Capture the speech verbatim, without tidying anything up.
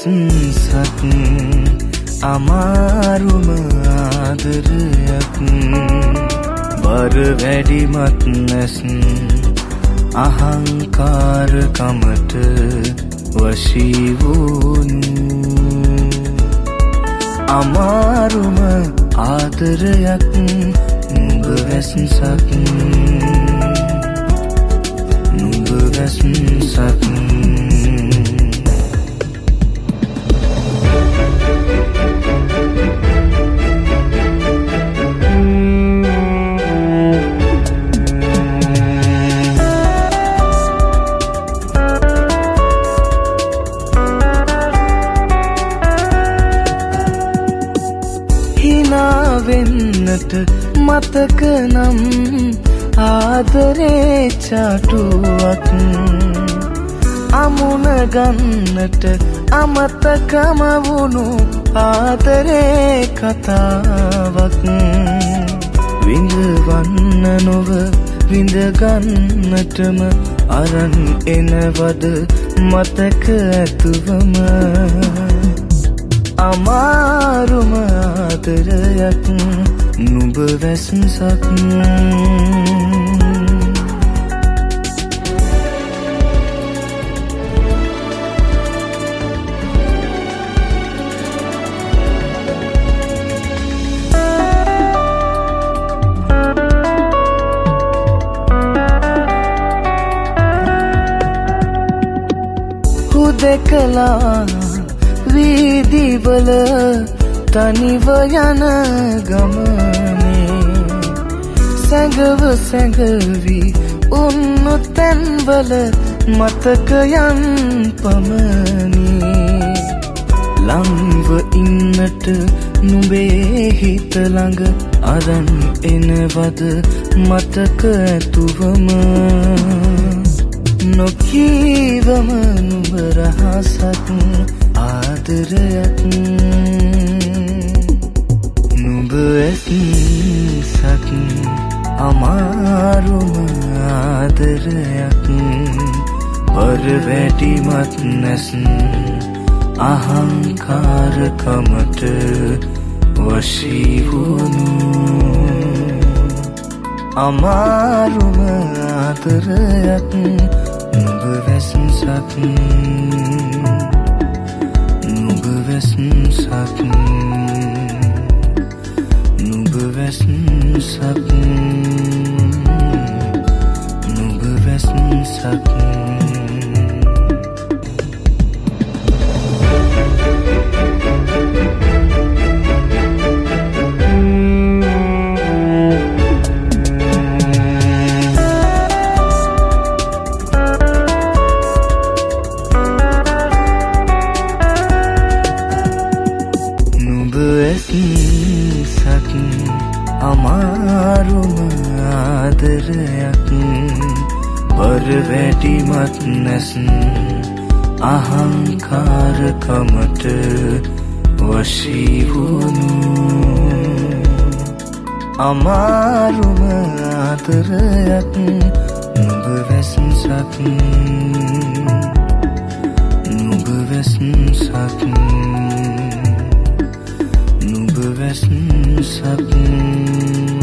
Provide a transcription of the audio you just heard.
වෙසන්සක් අමාරුම ආදරයක් බර වැඩිමත් නැස් අහංකාරකමට වශී වුණු අමාරුම ආදරයක් නුඹ වෙසන්සක් නුඹ වෙසන්සක් වෙන්නට මතක නම් ආදරේ චාටුවක් අමුණ ගන්නට අමතකම වුණු ආදරේ කතාවක් විඳවන්න නොව විඳ ගන්නටම අරන් එනවද මතක ඇතුවම අමාරුම ආදරයක් නුඹ වෙසන්සක් හුදෙකලා වීදිවල තනිව යන ගමනේ සැඟව සැඟවි උන්නු තැන්වල මතකයන් පමණි ළංව ඉන්නට නුඹේ හිත ළඟ අරන් එනවද මතක ඇතුවම නොකීවම නුඹ රහසක් ආදරයක් නුඹ වෙසන්සක් අමාරුම ආදරයක් බර වැඩිමත් නැස් අහංකාරකමට වශී වුණු අමාරුම ආදරයක් නුඹ වෙසන්සක් නුඹ වෙසන්සක් නුඹ වෙසන්සක් නුඹ වෙසන්සක් අමාරුම ආදරයක් බර වැඩිමත් නැස් අහංකාරකමට වශී වුණු අමාරුම ආදරයක් නුඹ වෙසන්සක් නුඹ වෙසන්සක් නුඹ වෙසන්සක්